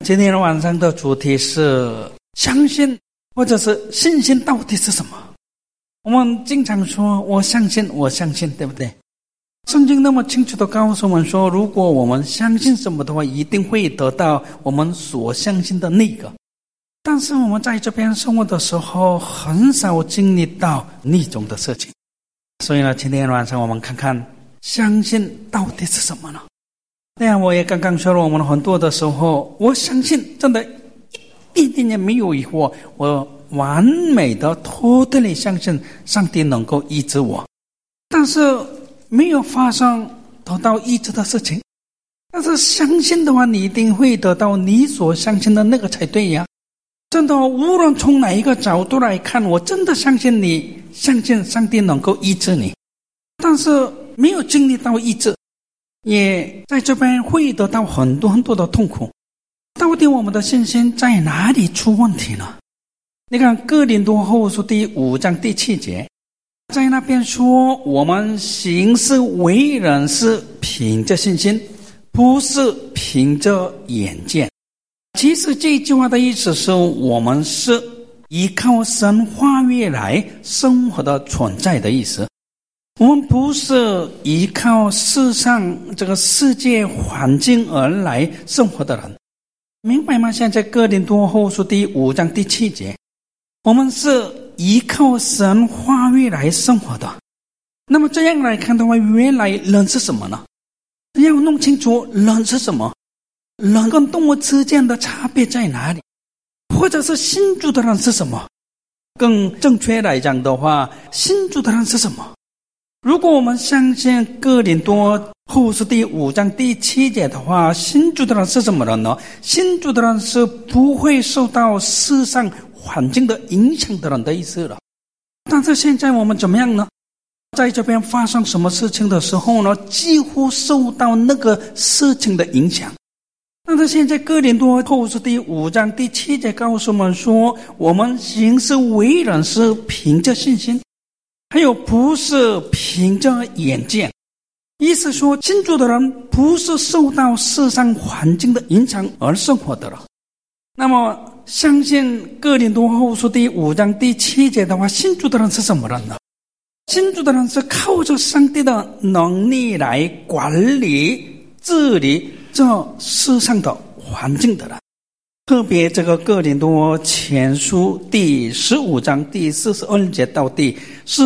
今天晚上的主题是相信或者是信心到底是什么？我们经常说我相信，我相信，对不对？圣经那么清楚地告诉我们说，如果我们相信什么的话，一定会得到我们所相信的那个。但是我们在这边生活的时候，很少经历到那种的事情。所以呢，今天晚上我们看看相信到底是什么呢？那样我也刚刚说了，我们很多的时候，我相信真的一点也没有疑惑，我完美的托特地相信上帝能够医治我，但是没有发生得到医治的事情。但是相信的话，你一定会得到你所相信的那个才对呀。真的，无论从哪一个角度来看，我真的相信你，相信上帝能够医治你，但是没有经历到医治，也在这边会得到很多很多的痛苦。到底我们的信心在哪里出问题呢？你看哥林多后书第5章第7节，在那边说，我们行事为人是凭着信心，不是凭着眼见。其实这句话的意思是，我们是依靠神话语来生活的存在的意思。我们不是依靠世上这个世界环境而来生活的人，明白吗？现在哥林多后书第5章第7节，我们是依靠神话语来生活的。那么这样来看的话，原来人是什么呢？要弄清楚人是什么，人跟动物之间的差别在哪里，或者是信主的人是什么。更正确来讲的话，信主的人是什么？如果我们相信哥林多后书第5章第7节的话，信主的人是什么人呢？信主的人是不会受到世上环境的影响的人的意思了。但是现在我们怎么样呢？在这边发生什么事情的时候呢，几乎受到那个事情的影响。但是现在哥林多后书第5章第7节告诉我们说，我们行事为人是凭着信心，还有不是凭着眼见。意思说，信主的人不是受到世上环境的影响而生活的了。那么相信哥林多后书第5章第7节的话，信主的人是什么人呢？信主的人是靠着上帝的能力来管理治理这世上的环境的人。特别这个哥林多前书第15章第42节到第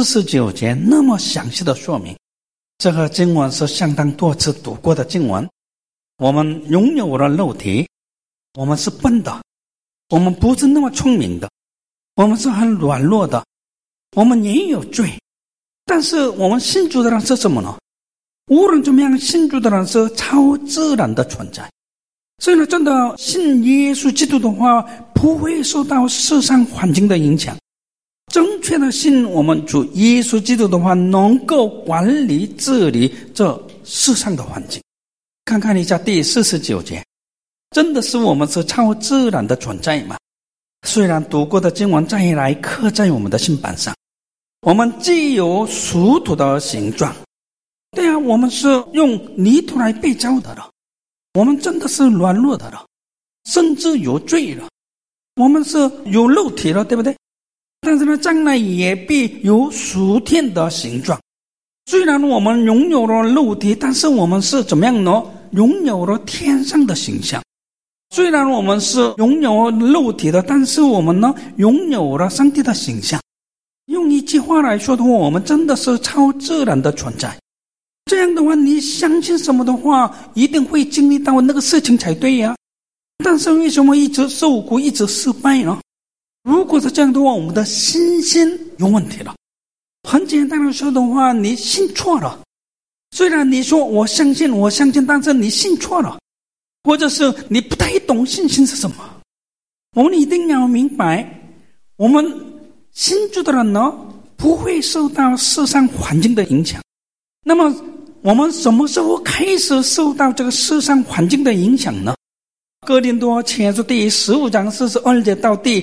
49节那么详细的说明，这个经文是相当多次读过的经文。我们拥有了肉体，我们是笨的，我们不是那么聪明的，我们是很软弱的，我们也有罪。但是我们信主的人是什么呢？无论怎么样，信主的人是超自然的存在。所以呢，真的信耶稣基督的话，不会受到世上环境的影响。正确的信我们主耶稣基督的话，能够管理治理这世上的环境。看看一下第49节，真的是我们是超自然的存在吗？虽然读过的经文再来刻在我们的心板上，我们既有属土的形状，对啊，我们是用泥土来被造的了，我们真的是软弱的了，甚至有罪了，我们是有肉体了，对不对？但是呢，将来也必有属天的形状。虽然我们拥有了肉体，但是我们是怎么样呢？拥有了天上的形象。虽然我们是拥有肉体的，但是我们呢，拥有了上帝的形象。用一句话来说的话，我们真的是超自然的存在。这样的话，你相信什么的话，一定会经历到那个事情才对呀。但是为什么一直受苦，一直失败呢？如果是这样的话，我们的信心有问题了。很简单的说的话，你信错了。虽然你说我相信，但是你信错了，或者是你不太懂信心是什么。我们一定要明白，我们信主的人呢，不会受到世上环境的影响。那么我们什么时候开始受到这个世上环境的影响呢？哥林多前书第15章42节到第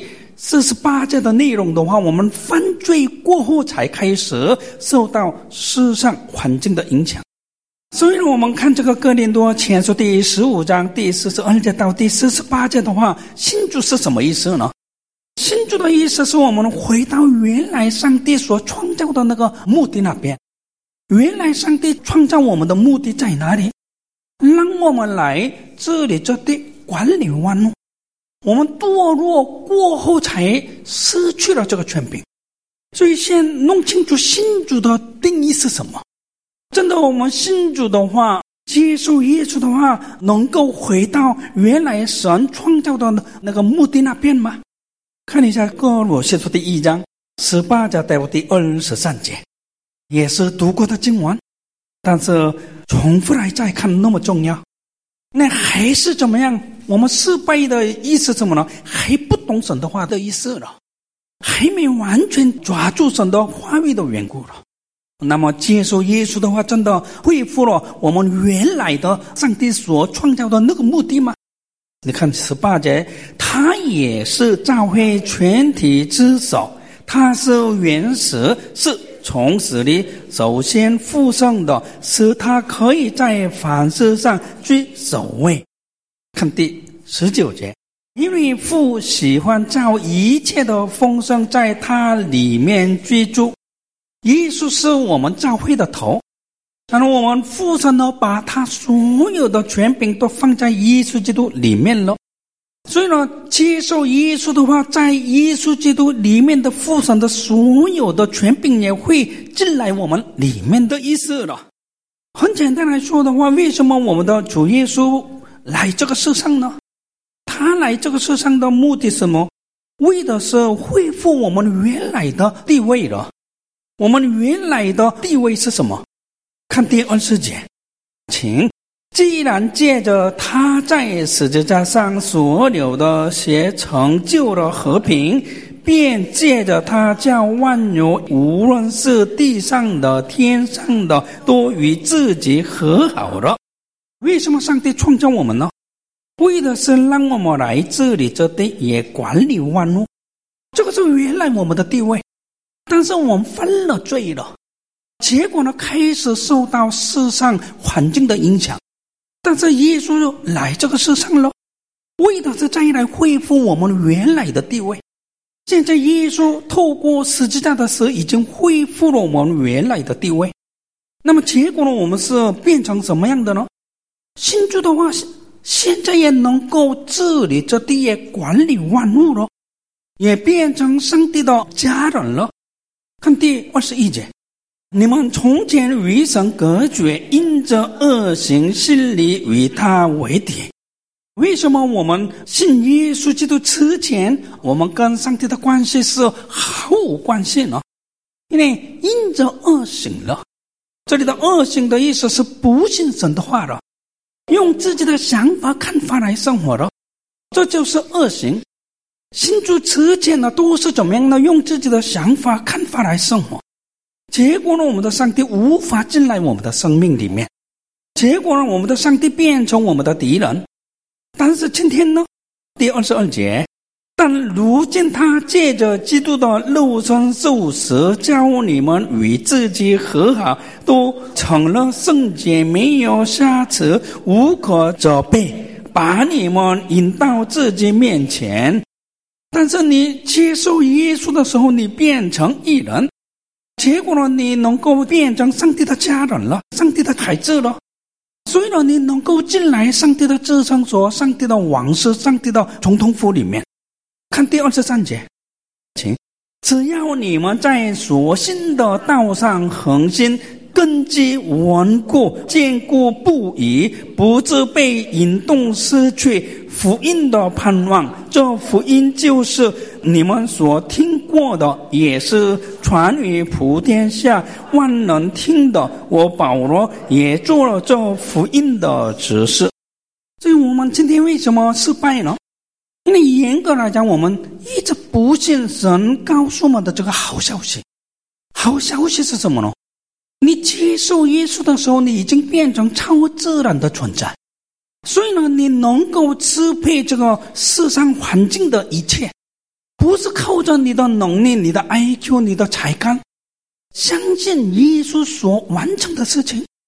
48节的内容的话，我们犯罪过后才开始受到世上环境的影响。 所以我们看这个哥林多前书第15章第42节到第48节的话，信主是什么意思呢？信主的意思是我们回到原来上帝所创造的那个目的那边。原来上帝创造我们的目的在哪里？让我们来治理这地，管理万物。我们堕落过后才失去了这个权柄。所以先弄清楚信主的定义是什么。真的我们信主的话，接受耶稣的话，能够回到原来神创造的那个目的那边吗？看一下哥罗西书第1章18节到第23节，也是读过的经文，但是重复来再看那么重要。那还是怎么样？我们失败的意思什么呢？还不懂神的话的意思了，还没完全抓住神的话语的缘故了。那么接受耶稣的话，真的恢复了我们原来的上帝所创造的那个目的吗？你看18节，他也是教会全体之首，他是原始，是从死里首先复生的，使他可以在凡事上居首位。看第19节，因为父喜欢叫一切的丰盛在他里面居住。耶稣是我们教会的头，然后我们父神呢，把他所有的权柄都放在耶稣基督里面了。所以呢，接受耶稣的话，在耶稣基督里面的父神的所有的权柄也会进来我们里面的意思了。很简单来说的话，为什么我们的主耶稣来这个世上呢？他来这个世上的目的是什么？为的是恢复我们原来的地位了。我们原来的地位是什么？看第20节，请既然借着他在十字架上所有的血成就了和平，便借着他叫万有，无论是地上的天上的，都与自己和好了。为什么上帝创造我们呢？为的是让我们来治理这地，也管理万物。这个是原来我们的地位，但是我们犯了罪了，结果呢，开始受到世上环境的影响。但是耶稣就来这个世上了，为的是再来恢复我们原来的地位。现在耶稣透过十字架的死，已经恢复了我们原来的地位。那么结果呢，我们是变成什么样的呢？信主的话，现在也能够治理这地，也管理万物了，也变成上帝的家人了。看第21节，你们从前与神隔绝，因着恶行，心里与他为敌。为什么我们信耶稣基督之前，我们跟上帝的关系是毫无关系呢？因为因着恶行了。这里的恶行的意思是不信神的话了，用自己的想法看法来生活了，这就是恶行。信主之前呢，都是怎么样呢？用自己的想法看法来生活，结果呢，我们的上帝无法进来我们的生命里面，结果呢，我们的上帝变成我们的敌人。但是今天呢，第22节，但如今他借着基督的肉身受死，叫你们与自己和好，都成了圣洁，没有瑕疵，无可责备，把你们引到自己面前。但是你接受耶稣的时候，你变成义人，结果呢，你能够变成上帝的家人了，上帝的孩子了。所以呢，你能够进来上帝的至圣所，上帝的王室，上帝的总统府里面。看第23节，请只要你们在所信的道上恒心，根基稳固，坚固不移，不致被引动失去福音的盼望。这福音就是你们所听过的，也是传于普天下万人听的。我保罗也做了这福音的指示。所以我们今天为什么失败呢？因为严格来讲，我们一直不信神告诉我们的这个好消息。好消息是什么呢？你接受耶稣的时候，你已经变成超自然的存在，所以呢，你能够支配这个世上环境的一切，不是靠着你的能力、你的 IQ、你的才干，相信耶稣所完成的事情，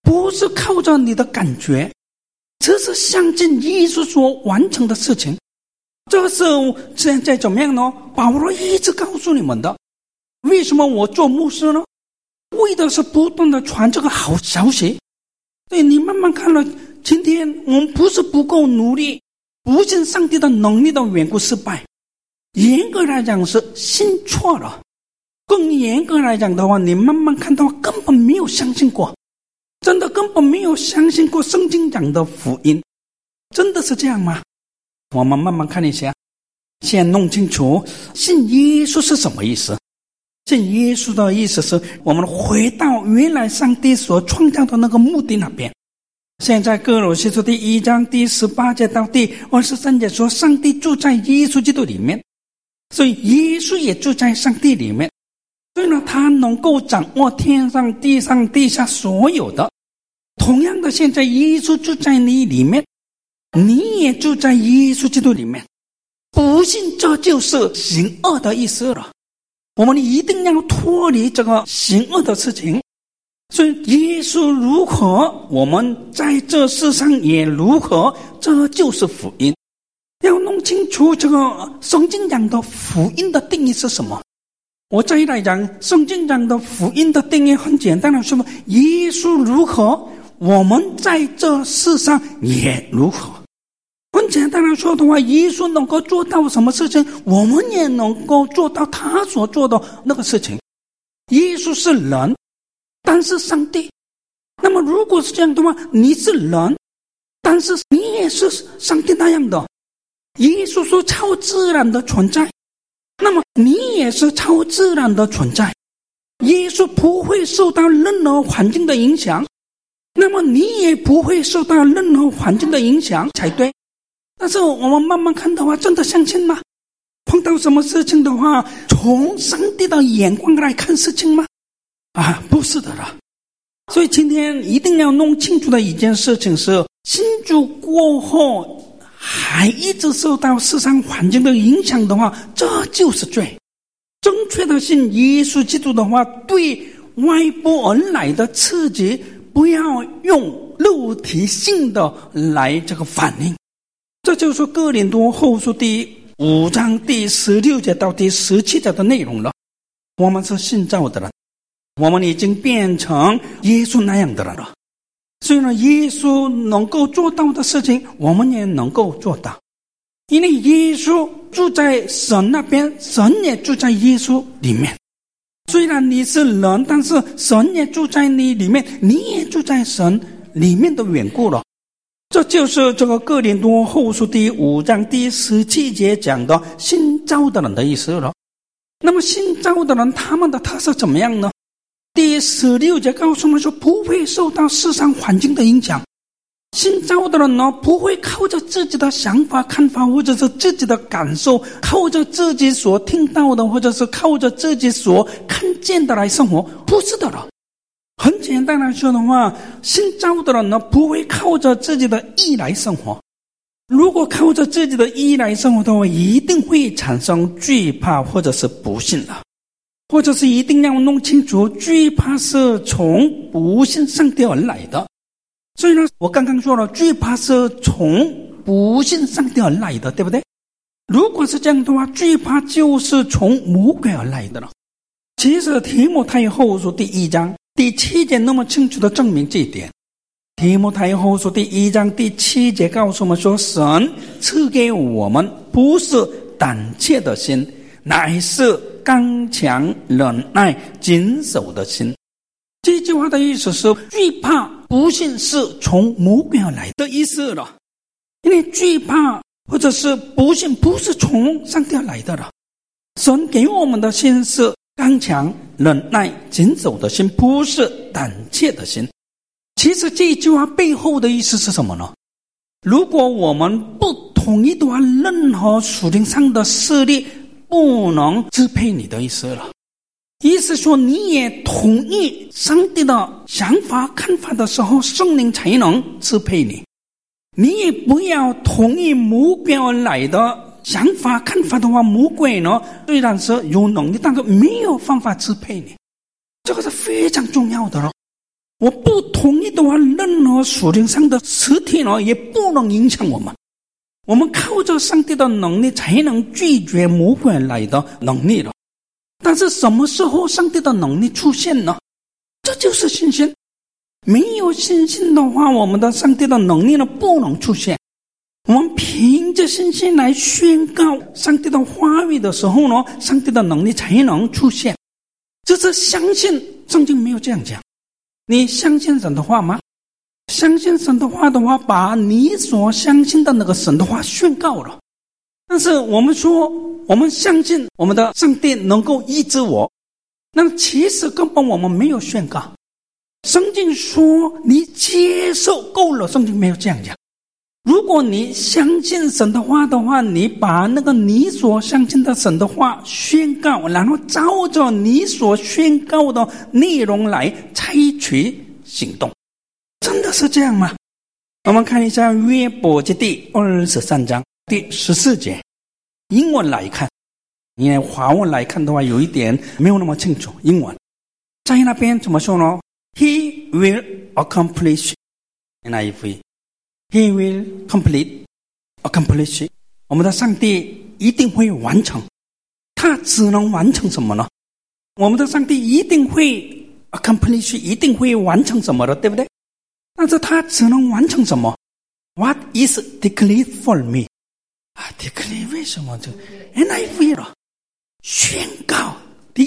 不是靠着你的感觉，只是相信耶稣所完成的事情。这是现在怎么样呢？保罗一直告诉你们的。为什么我做牧师呢？为的是不断的传这个好消息。所以你慢慢看了，今天我们不是不够努力，不信上帝的能力的缘故失败，严格来讲是信错了。更严格来讲的话，你慢慢看到根本没有相信过，真的根本没有相信过圣经讲的福音。真的是这样吗？我们慢慢看一下，先弄清楚信耶稣是什么意思。信耶稣的意思是我们回到原来上帝所创造的那个目的那边。现在哥罗西书第1章第18节到第23节说，上帝住在耶稣基督里面，所以耶稣也住在上帝里面，所以呢，他能够掌握天上地上地下所有的。同样的，现在耶稣住在你里面，你也住在耶稣基督里面。不信这就是行恶的意思了。我们一定要脱离这个行恶的事情。所以耶稣如何，我们在这世上也如何，这就是福音。要弄清楚这个圣经讲的福音的定义是什么。我再来讲，圣经讲的福音的定义很简单的说，耶稣如何，我们在这世上也如何。很简单的说的话，耶稣能够做到什么事情，我们也能够做到他所做的那个事情。耶稣是人，但是上帝。那么如果是这样的话，你是人，但是你也是上帝那样的。耶稣是超自然的存在，那么你也是超自然的存在。耶稣不会受到任何环境的影响，那么你也不会受到任何环境的影响才对。但是我们慢慢看的话，真的相信吗？碰到什么事情的话，从上帝的眼光来看事情吗？不是的了。所以今天一定要弄清楚的一件事情是，信主过后还一直受到世上环境的影响的话，这就是罪。正确的信耶稣基督的话，对外部而来的刺激不要用肉体性的来这个反应。这就是哥林多后书第5章第16节到第17节的内容了。我们是信造的人，我们已经变成耶稣那样的人了。所以呢，耶稣能够做到的事情，我们也能够做到。因为耶稣住在神那边，神也住在耶稣里面。虽然你是人，但是神也住在你里面，你也住在神里面的缘故了。这就是这个哥林多后书第5章第17节讲的新造的人的意思了。那么新造的人他们的特色怎么样呢？第16节告诉我们说，不会受到世上环境的影响。新造的人呢，不会靠着自己的想法看法，或者是自己的感受，靠着自己所听到的，或者是靠着自己所看见的来生活。不是的了。很简单来说的话，新造的人呢，不会靠着自己的意来生活。如果靠着自己的意来生活的话，一定会产生惧怕或者是不信了。或者是一定要弄清楚，惧怕是从不信上帝而来的。所以呢，我刚刚说了，惧怕是从不信上帝而来的，对不对？如果是这样的话，惧怕就是从魔鬼而来的了。其实提摩太后书第1章第7节那么清楚的证明这一点。提摩太后书第1章第7节告诉我们说，神赐给我们不是胆怯的心，乃是刚强忍耐谨守的心。这句话的意思是，惧怕不信是从魔鬼而来的意思了。因为惧怕或者是不信不是从上帝而来的了。神给我们的心是刚强忍耐谨守的心，不是胆怯的心。其实这句话背后的意思是什么呢？如果我们不同意的话，任何属灵上的势力不能支配你的意思了。意思说，你也同意上帝的想法看法的时候，圣灵才能支配你。你也不要同意魔鬼而来的想法看法的话，魔鬼呢虽然是有能力，但是没有办法支配你。这个是非常重要的了。 我不同意的话，任何属灵上的实体呢，也不能影响我们。我们靠着上帝的能力才能拒绝魔鬼来的能力了。但是什么时候上帝的能力出现呢？这就是信心。没有信心的话，我们的上帝的能力呢不能出现。我们凭着信心来宣告上帝的话语的时候呢，上帝的能力才能出现。这是相信，圣经没有这样讲。你相信神的话吗？相信神的话的话，把你所相信的那个神的话宣告了。但是我们说，我们相信我们的上帝能够医治我，那其实根本我们没有宣告。圣经说你接受够了，圣经没有这样讲。如果你相信神的话的话，你把那个你所相信的神的话宣告，然后照着你所宣告的内容来采取行动。真的是这样吗？我们看一下约伯记第23章第14节，英文来看，因为华文来看的话有一点没有那么清楚。英文在那边怎么说呢？ He will accomplish NIV He will accomplish 我们的上帝一定会完成。他只能完成什么呢？我们的上帝一定会 accomplish 一定会完成什么的，对不对？但是他只能完成什么？ What is declared for me declare 为什么就 NIV 了？宣告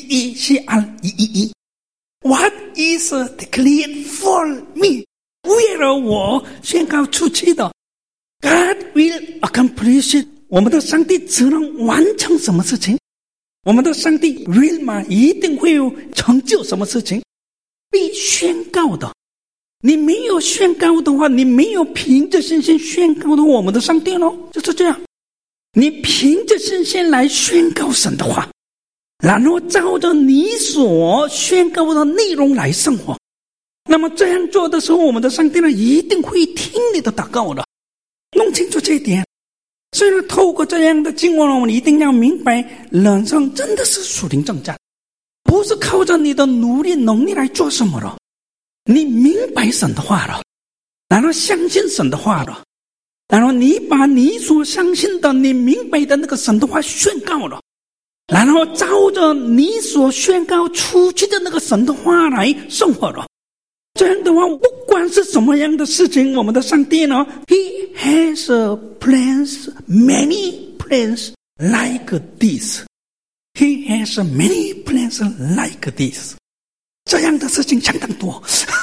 DECREE What is declared for me？ 为了我宣告出去的。 God will accomplish 我们的上帝只能完成什么事情？我们的上帝 will 嘛，一定会有成就什么事情？被宣告的。你没有宣告的话，你没有凭着信心宣告的我们的上帝咯，就是这样。你凭着信心来宣告神的话，然后照着你所宣告的内容来生活。那么这样做的时候，我们的上帝呢一定会听你的祷告的。弄清楚这一点。所以呢，透过这样的经文，我们一定要明白，人生真的是属灵征战，不是靠着你的努力能力来做什么了。你明白神的话了，然后相信神的话了，然后你把你所相信的你明白的那个神的话宣告了，然后照着你所宣告出去的那个神的话来生活了。这样的话，不管是什么样的事情，我们的上帝呢 He has plans, many plans like this. He has many plans like this. 这样的事情相当多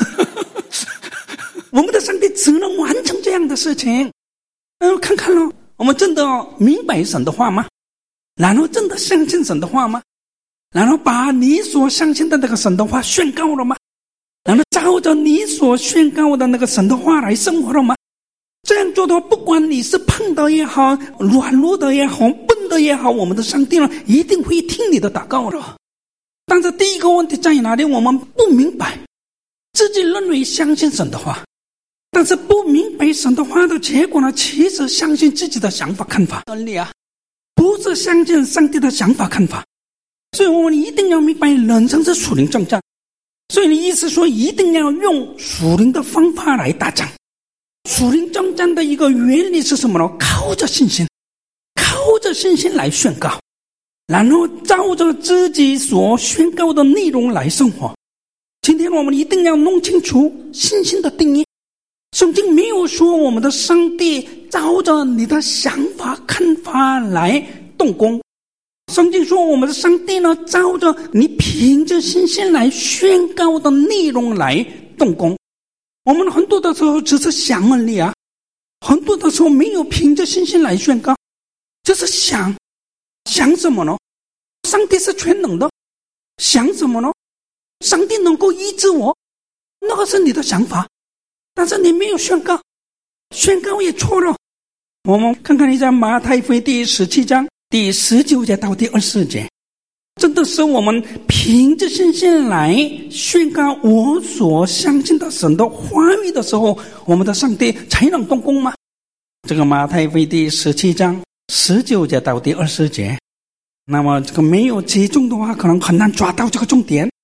我们的上帝只能完成这样的事情。看看咯，我们真的明白神的话吗？然后真的相信神的话吗？然后把你所相信的那个神的话宣告了吗？然后照着你所宣告的那个神的话来生活了吗？这样做的话，不管你是胖的也好，软弱的也好，笨的也好，我们的上帝呢一定会听你的祷告的。但是第一个问题在哪里？我们不明白，自己认为相信神的话，但是不明白神的话的结果呢，其实相信自己的想法看法真理啊，不是相信上帝的想法看法。所以我们一定要明白，人生是属灵征战。所以你意思说，一定要用属灵的方法来打仗。属灵征战的一个原理是什么呢？靠着信心，靠着信心来宣告，然后照着自己所宣告的内容来生活。今天我们一定要弄清楚信心的定义。圣经没有说我们的上帝照着你的想法看法来动工，圣经说我们的上帝呢，照着你凭着信心来宣告的内容来动工。我们很多的时候只是想而已啊，很多的时候没有凭着信心来宣告，就是想什么呢？上帝是全能的，想什么呢？上帝能够医治我，那个是你的想法，但是你没有宣告，宣告也错了。我们看看一下马太福音第17章第19节到第24节，真的是我们凭着信心来宣告我所相信的神的话语的时候，我们的上帝才能动工吗？这个马太福音第17章19节到第20节，那么这个没有集中的话，可能很难抓到这个重点。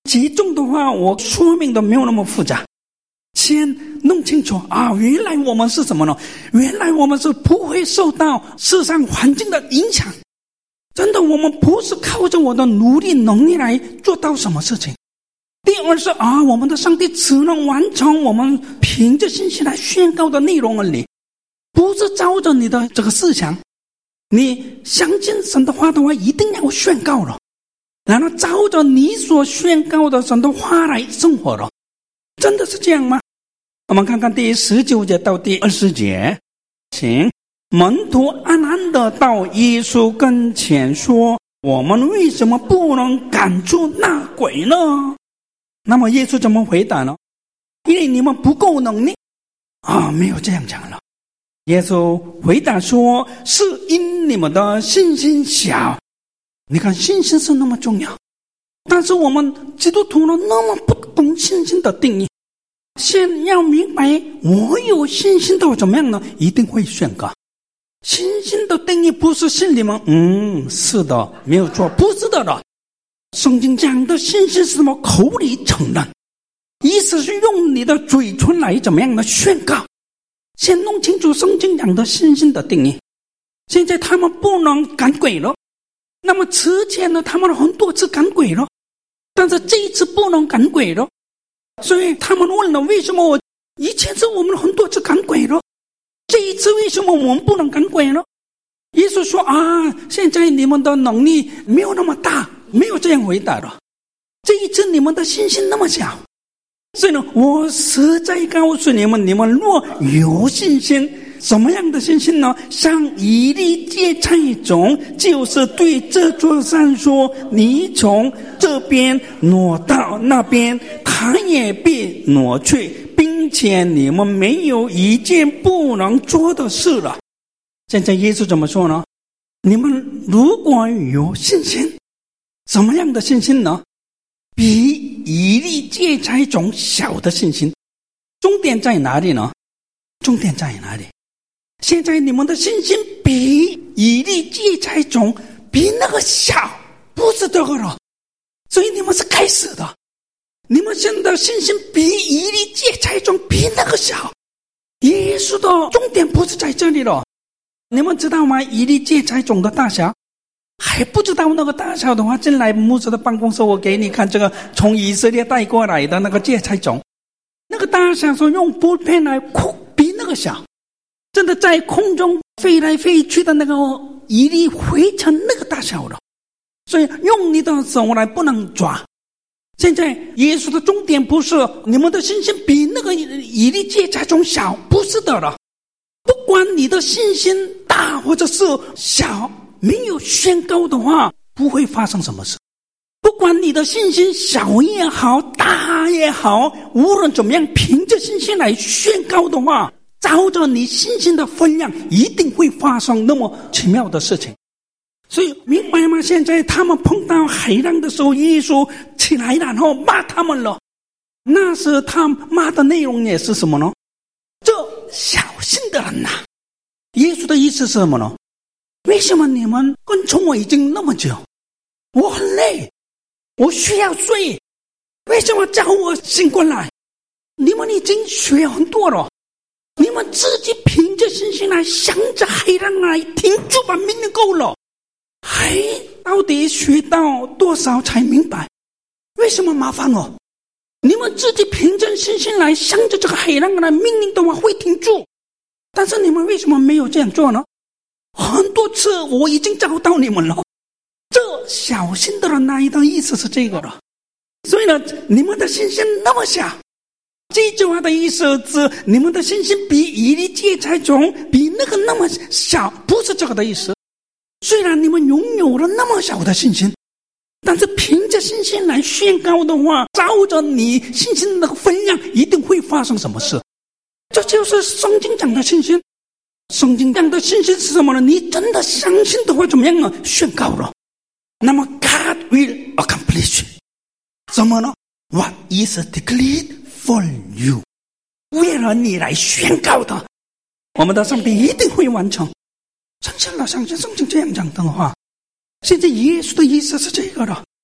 集中的话，我说明的没有那么复杂。先弄清楚啊，原来我们是什么呢？原来我们是不会受到世上环境的影响。真的，我们不是靠着我的努力能力来做到什么事情。第二是我们的上帝只能完成我们凭着信心来宣告的内容而已，不是照着你的这个思想。你相信神的话的话，一定要宣告了，然后照着你所宣告的神的话来生活了。真的是这样吗？我们看看第19节到第20节，请门徒暗暗的到耶稣跟前说，我们为什么不能赶出那鬼呢？那么耶稣怎么回答呢？因为你们不够能力没有这样讲了。耶稣回答说，是因你们的信心小。你看，信心是那么重要，但是我们基督徒呢，那么不懂信心的定义。先要明白，我有信心的怎么样呢？一定会宣告。信心的定义不是信你们是的，没有错，不是的了。圣经讲的信心是什么？口里承认，意思是用你的嘴唇来怎么样的宣告。先弄清楚圣经讲的信心的定义。现在他们不能赶鬼了，那么之前呢，他们很多次赶鬼了，但是这一次不能赶鬼了。所以他们问了，为什么以前是我们很多次赶鬼了，这一次为什么我们不能赶鬼呢？耶稣说现在你们的能力没有那么大，没有这样回答了。这一次你们的信心那么小，所以呢，我实在告诉你们，你们若有信心，什么样的信心呢？像以利芥菜种，就是对这座山说，你从这边挪到那边，它也被挪去，并且你们没有一件不能做的事了。现在耶稣怎么说呢？你们如果有信心，什么样的信心呢？比以利芥菜种小的信心。重点在哪里呢？重点在哪里？现在你们的信心比以利芥菜种比那个小，不是这个了。所以你们是开始的，你们现在的信心比以利芥菜种比那个小。耶稣的重点不是在这里了。你们知道吗？以利芥菜种的大小，还不知道那个大小的话，进来牧师的办公室，我给你看这个从以色列带过来的那个芥菜种，那个大小说用布片来比那个小，真的在空中飞来飞去的那个以利灰尘那个大小了，所以用你的手来不能抓。现在耶稣的重点不是你们的信心比那个以利芥菜种小，不是的了。不管你的信心大或者是小，没有宣告的话，不会发生什么事。不管你的信心小也好，大也好，无论怎么样，凭着信心来宣告的话，照着你信心的分量，一定会发生那么奇妙的事情。所以明白吗？现在他们碰到海浪的时候，耶稣起来然后骂他们了。那时他骂的内容也是什么呢？这小心的人啊！耶稣的意思是什么呢？为什么你们跟从我已经那么久，我很累，我需要睡，为什么叫我醒过来？你们已经学很多了，你们自己凭着信心来向着海浪来停住吧，命令够了。还到底学到多少才明白？为什么麻烦我？你们自己凭着信心来向着这个海浪来命令的话会停住，但是你们为什么没有这样做呢？很多次我已经找到你们了，这小心的人来的意思是这个了。所以呢，你们的信心那么小，这句话的意思是你们的信心比以利芥菜种比那个那么小，不是这个的意思。虽然你们拥有了那么小的信心，但是凭着信心来宣告的话，照着你信心的那个分量，一定会发生什么事。这就是圣经讲的信心。圣经讲的信心是什么呢？你真的相信的话怎么样呢？宣告了，那么 God will accomplish 什么呢？ What is declared for you， 为了你来宣告的，我们的上帝一定会完成。真正的相信圣经这样讲的话，现在耶稣的意思是这个了。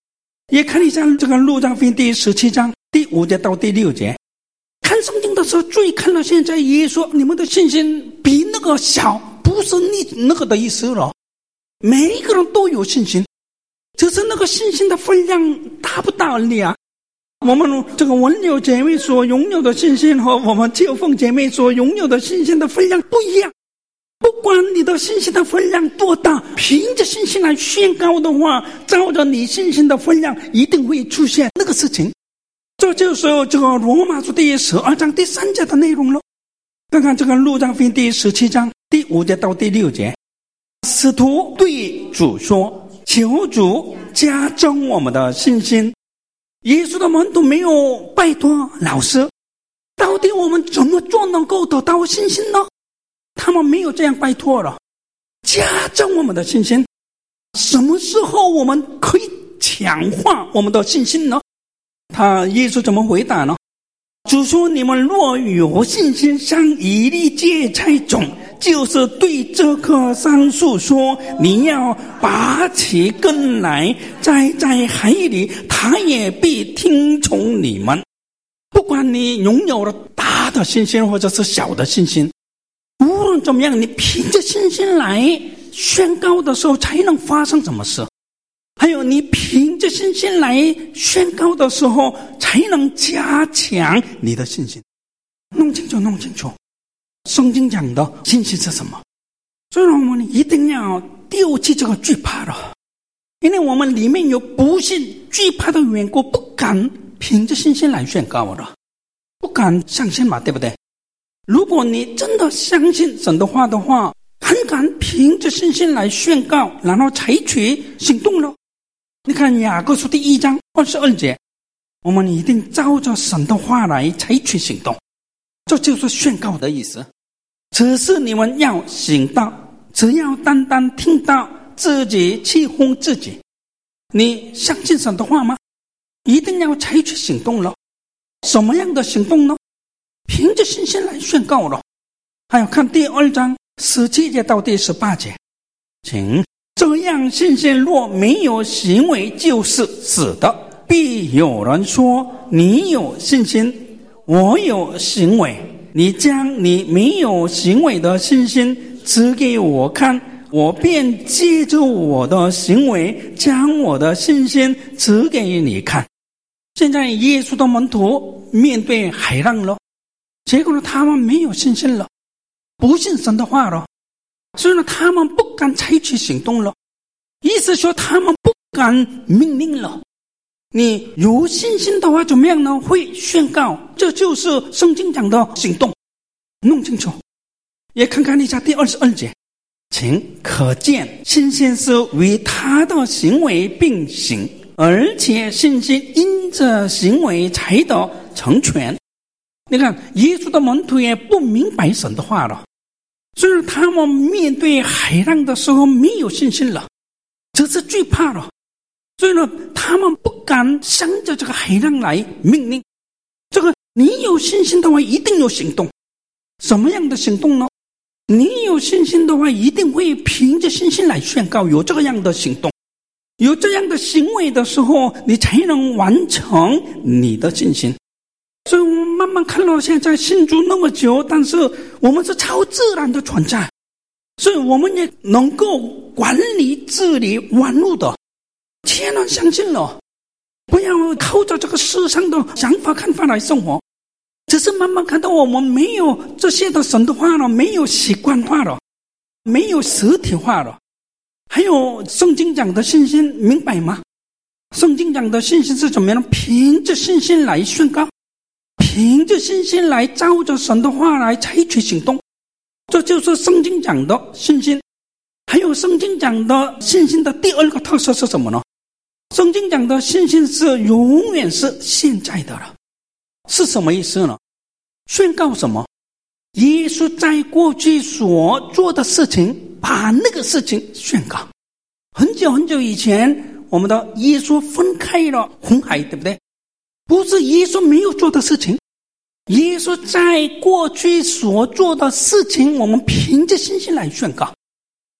也看一下这个路加福音第17章第5节到第6节。看圣经的时候，注意看到现在耶稣说，你们的信心比那个小，不是你那个的意思了。每一个人都有信心，只是那个信心的分量大不大而已啊。我们这个文友姐妹所拥有的信心和我们秋凤姐妹所拥有的信心的分量不一样。不管你的信心的分量多大，凭着信心来宣告的话，照着你信心的分量一定会出现那个事情。这就是这个罗马书第12章第3节的内容了。看看这个路加福音第17章第5节到第6节。使徒对主说，求主加增我们的信心。耶稣的门徒没有拜托老师，到底我们怎么做能够得到信心呢？他们没有这样拜托了，加增我们的信心。什么时候我们可以强化我们的信心呢？耶稣怎么回答呢？主说，你们若有信心像以利芥菜种，就是对这棵桑树说，你要拔起根来栽在海里，他也必听从你们。不管你拥有了大的信心或者是小的信心，无论怎么样，你凭着信心来宣告的时候才能发生什么事。还有你凭着信心来宣告的时候才能加强你的信心。弄清楚圣经讲的信心是什么。所以我们一定要丢弃这个惧怕了，因为我们里面有不信惧怕的缘故，不敢凭着信心来宣告的，不敢相信嘛，对不对？如果你真的相信神的话的话，很敢凭着信心来宣告，然后采取行动了。你看雅各书第1章22节，我们一定照着神的话来采取行动，这就是宣告的意思。只是你们要行道，只要单单听到，自己去轰自己。你相信神的话吗？一定要采取行动了。什么样的行动呢？凭着信心来宣告了。还有看第2章17节到第18节，请这样信心若没有行为就是死的。必有人说，你有信心，我有行为，你将你没有行为的信心指给我看，我便借着我的行为将我的信心指给你看。现在耶稣的门徒面对海浪了，结果呢，他们没有信心了，不信神的话了，所以呢，他们不敢采取行动了。意思说他们不敢命令了。你有信心的话怎么样呢？会宣告，这就是圣经讲的行动。弄清楚。也看看一下第22节，请可见信心是与他的行为并行，而且信心因着行为才得成全。你看耶稣的门徒也不明白神的话了，所以他们面对海浪的时候没有信心了，只是惧怕了。所以呢，他们不敢向着这个海浪来命令。这个你有信心的话一定有行动。什么样的行动呢？你有信心的话一定会凭着信心来宣告，有这样的行动，有这样的行为的时候，你才能完成你的信心。所以我们慢慢看到现在信主那么久，但是我们是超自然的存在，所以我们也能够管理治理万物的。千万相信了，不要靠着这个世上的想法看法来生活。只是慢慢看到我们没有这些的神的话了，没有习惯化了，没有实体化了。还有圣经讲的信心，明白吗？圣经讲的信心是怎么样？凭着信心来宣告，凭着信心来照着神的话来采取行动，这就是圣经讲的信心。还有圣经讲的信心的第二个特色是什么呢？圣经讲的信心是永远是现在的了。是什么意思呢？宣告什么？耶稣在过去所做的事情，把那个事情宣告。很久很久以前，我们的耶稣分开了红海，对不对？不是耶稣没有做的事情，耶稣在过去所做的事情，我们凭着信心来宣告。那么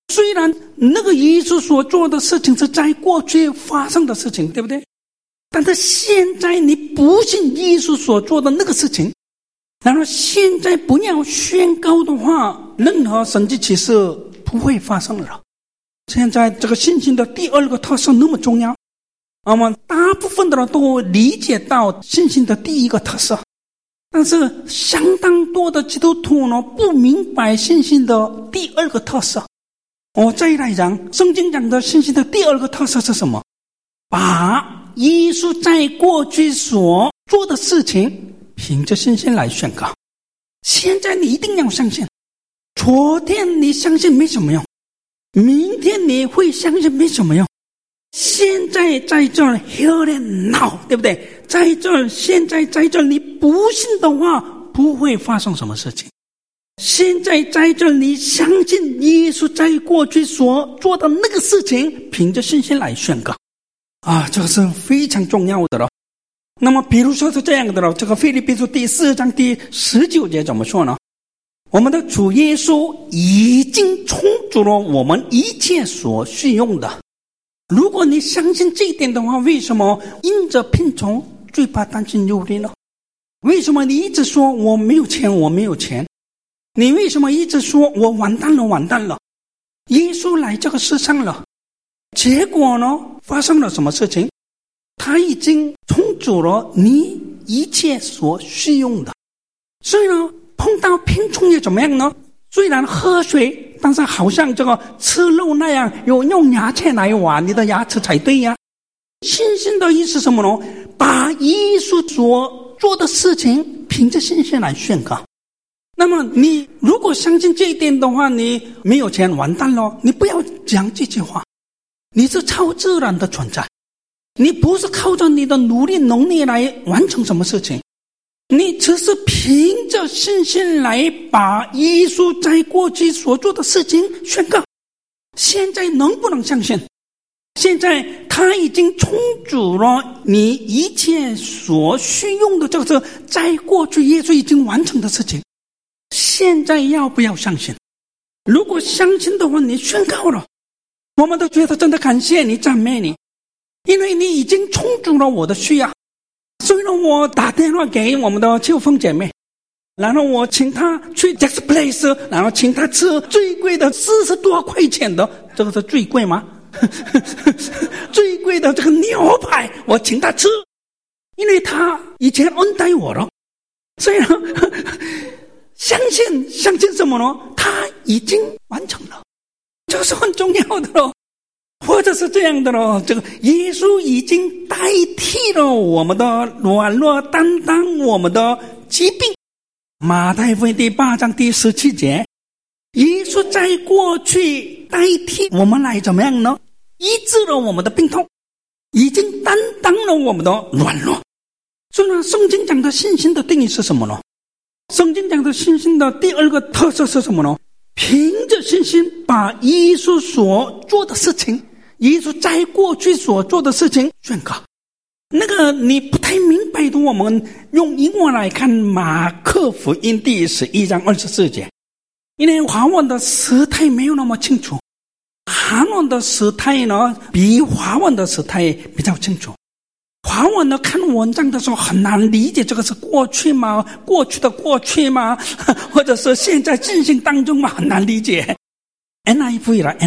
虽然那个耶稣所做的事情是在过去发生的事情，对不对？但是现在你不信耶稣所做的那个事情，然后现在不要宣告的话，任何神迹奇事不会发生了。现在这个信心的第二个特色那么重要，我们大部分的人都理解到信心的第一个特色，但是相当多的基督徒呢不明白信心的第二个特色。我再来讲，圣经讲的信心的第二个特色是什么？把耶稣在过去所做的事情凭着信心来宣告。现在你一定要相信，昨天你相信没什么用，明天你会相信没什么用，现在在这儿 here and now， 对不对？在这儿，现在在这儿，你不信的话不会发生什么事情。现在在这儿，你相信耶稣在过去所做的那个事情，凭着信心来宣告这个是非常重要的了。那么比如说是这样的了，这个腓立比书第4章第19节怎么说呢？我们的主耶稣已经充足了我们一切所需用的。如果你相信这一点的话，为什么因着贫穷最怕担心忧虑呢？为什么你一直说我没有钱，我没有钱？你为什么一直说我完蛋了，完蛋了？耶稣来这个世上了，结果呢发生了什么事情？他已经充足了你一切所需用的。所以呢，碰到贫穷也怎么样呢？虽然喝水，但是好像这个吃肉那样，有用牙签来挖你的牙齿才对呀。信心的意思是什么呢？把耶稣所做的事情凭着信心来宣告。那么你如果相信这一点的话，你没有钱完蛋了，你不要讲这句话。你是超自然的存在，你不是靠着你的努力能力来完成什么事情，你只是凭着信心来把耶稣在过去所做的事情宣告。现在能不能相信？现在他已经充足了你一切所需用的，这个是在过去耶稣已经完成的事情。现在要不要相信？如果相信的话，你宣告了，我们都觉得真的感谢你，赞美你，因为你已经充足了我的需要。所以呢，我打电话给我们的秋凤姐妹，然后我请她去 Jack's Place， 然后请她吃最贵的40多块钱的，这个是最贵吗？最贵的这个牛排，我请她吃，因为她以前恩待我了。所以呢，相信什么呢？他已经完成了，这是很重要的咯。或者是这样的咯，这个耶稣已经代替了我们的软弱，担当我们的疾病。马太福音第8章第17节，耶稣在过去代替我们来怎么样呢？医治了我们的病痛，已经担当了我们的软弱。所以呢，圣经讲的信心的定义是什么呢？圣经讲的信心的第二个特色是什么呢？凭着信心把耶稣所做的事情，耶稣在过去所做的事情宣告。那个你不太明白的，我们用英文来看马可福音第11章24节，因为华文的时态没有那么清楚，韩文的时态呢比华文的时态比较清楚。华文呢看文章的时候很难理解，这个是过去吗？过去的过去吗？或者是现在进行当中吗？很难理解。NIV 了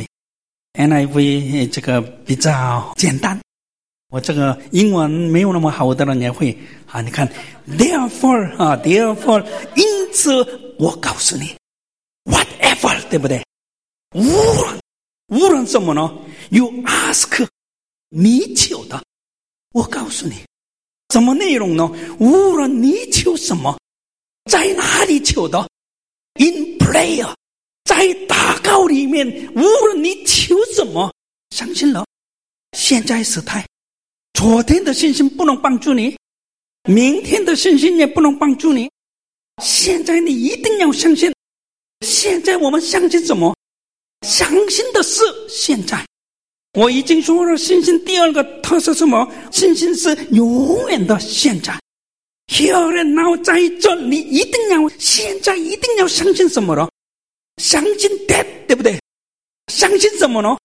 NIV 这个比较简单，我这个英文没有那么好的人也会你看 therefore 因此我告诉你 whatever， 对不对？无论什么呢？ you ask 你求的，我告诉你什么内容呢？无论你求什么，在哪里求的 in prayer， 在祷告里面，无论你求什么，相信了。现在时态，昨天的信心不能帮助你，明天的信心也不能帮助你，现在你一定要相信。现在我们相信什么？相信的是现在。我已经说了，信心第二个特色是什么？信心是永远的现在。Here and now， 在这里一定要现在一定要相信什么了？相信 that， 对不对？ 相信什么呢？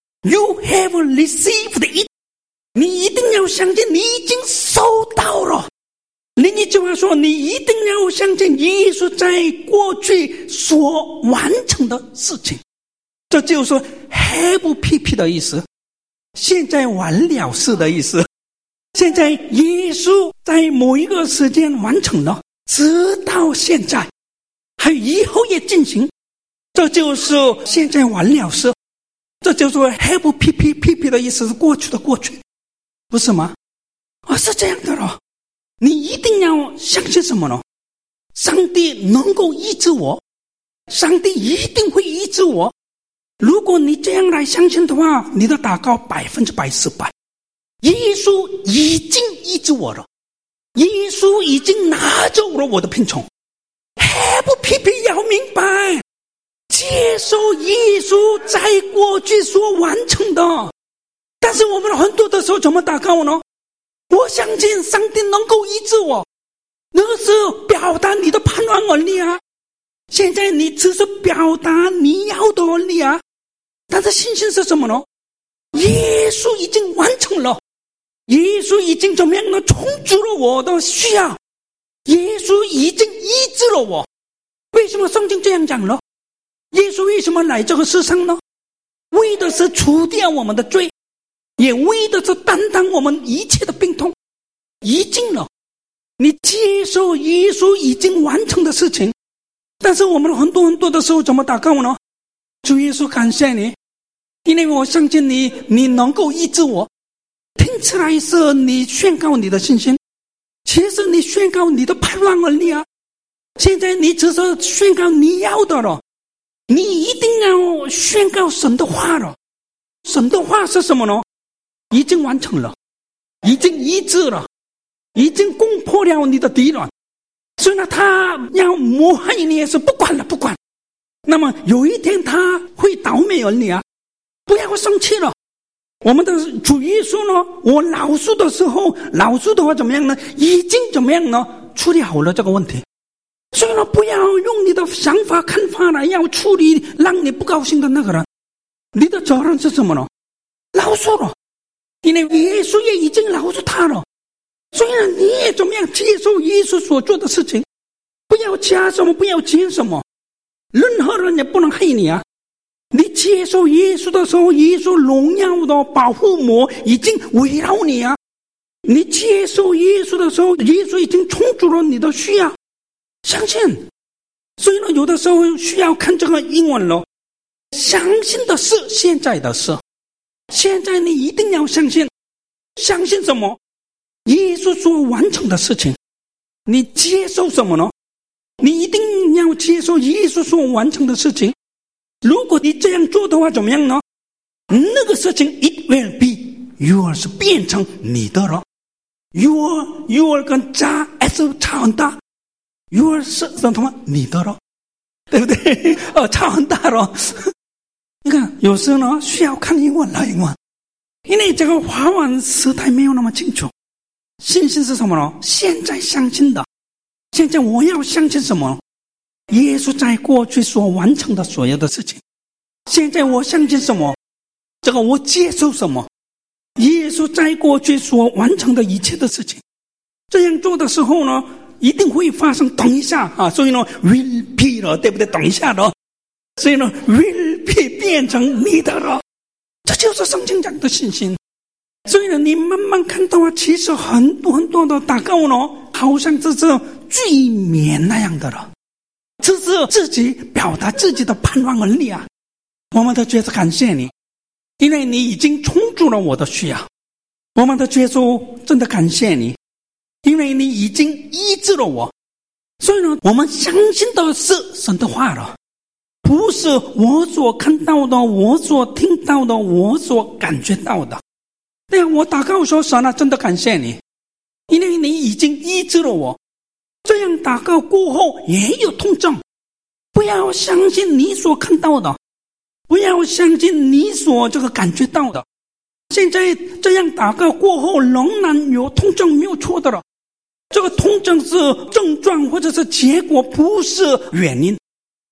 You have received it， 你一定要相信你已经收到了。另一句话说，你一定要相信耶稣在过去所完成的事情。这就是说 have PP 的意思，现在完了事的意思。现在耶稣在某一个时间完成了，直到现在，还有以后也进行，这就是现在完了事。这就是 have PP 的意思，是过去的过去，不是吗？是这样的了。你一定要相信什么呢？上帝能够医治我，上帝一定会医治我。如果你这样来相信的话，你的祷告100%失败。耶稣已经医治我了，耶稣已经拿走了我的贫穷。have PP 要明白，接受耶稣在过去所完成的。但是我们很多的时候怎么祷告呢？我相信上帝能够医治我，那个是表达你的盼望而已啊。现在你只是表达你要的而已啊。但是信心是什么呢？耶稣已经完成了，耶稣已经怎么样呢？充足了我的需要，耶稣已经医治了我。为什么圣经这样讲呢？耶稣为什么来这个世上呢？为的是除掉我们的罪，也为的是担当我们一切的病痛。已经了，你接受耶稣已经完成的事情。但是我们很多的时候怎么祷告呢？主耶稣，感谢你，因为我相信你，你能够医治我。听起来是你宣告你的信心，其实你宣告你的盼望而已啊。现在你只是宣告你要的了，你一定要宣告神的话了。神的话是什么呢？已经完成了，已经医治了，已经攻破了你的敌人。所以呢，他要谋害你也是不管了，不管。那么有一天他会倒霉而已啊，不要生气了。我们的主耶稣呢，我老树的时候，老树的话怎么样呢？已经怎么样呢？处理好了这个问题。所以呢，不要用你的想法看法来要处理让你不高兴的那个人。你的责任是什么呢？饶恕了，因为耶稣也已经饶恕他了。所以呢，你也怎么样接受耶稣所做的事情，不要加什么，不要减什么，任何人也不能害你啊。你接受耶稣的时候，耶稣荣耀的保护膜已经围绕你啊。你接受耶稣的时候，耶稣已经充足了你的需要，相信。所以呢，有的时候需要看这个英文了。相信的是现在的事，现在你一定要相信。相信什么？耶稣所完成的事情。你接受什么呢？你一定要接受耶稣所完成的事情。如果你这样做的话，怎么样呢？那个事情 it will be yours， 变成你的了。your 跟加 s 差很大， your 是什么？你的了，对不对？差很大了。你看，有时候呢需要看英文了，英文，因为这个华文时代没有那么清楚。信心是什么呢？现在相信的。现在我要相信什么？耶稣在过去所完成的所有的事情。现在我相信什么？这个我接受什么？耶稣在过去所完成的一切的事情。这样做的时候呢，一定会发生。等一下啊，所以呢 will be 了，对不对？等一下了，所以呢 will be 变成你的了。这就是圣经讲的信心。所以呢，你慢慢看到啊，其实很多的祷告呢，好像这是罪免那样的了，这是自己表达自己的盼望而已啊。我们都觉得感谢你，因为你已经充足了我的需要。我们的耶稣真的感谢你，因为你已经医治了我。所以呢，我们相信的是神的话了，不是我所看到的，我所听到的，我所感觉到的。那样我祷告说，神啊，真的感谢你，因为你已经医治了我。这样祷告过后也有痛症，不要相信你所看到的，不要相信你所这个感觉到的。现在这样祷告过后仍然有痛症，没有错的了。这个痛症是症状或者是结果，不是原因。